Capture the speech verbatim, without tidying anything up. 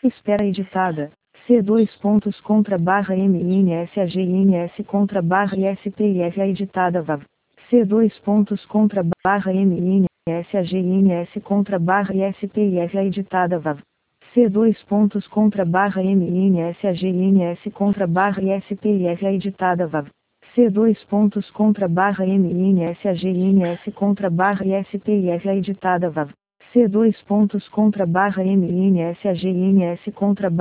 Espera editada. C dois pontos contra barra M I N S A G I N S contra barra I S P I F A editada V A V. C dois pontos contra barra M I N S A G I N S contra barra I S P I F A editada V A V. C dois pontos contra barra M I N S A G I N S contra barra I S P I F A editada V A V. C dois pontos contra barra M I N S A G I N S contra barra I S P I F A editada V A V. C dois pontos contra barra M I N S A G I N S contra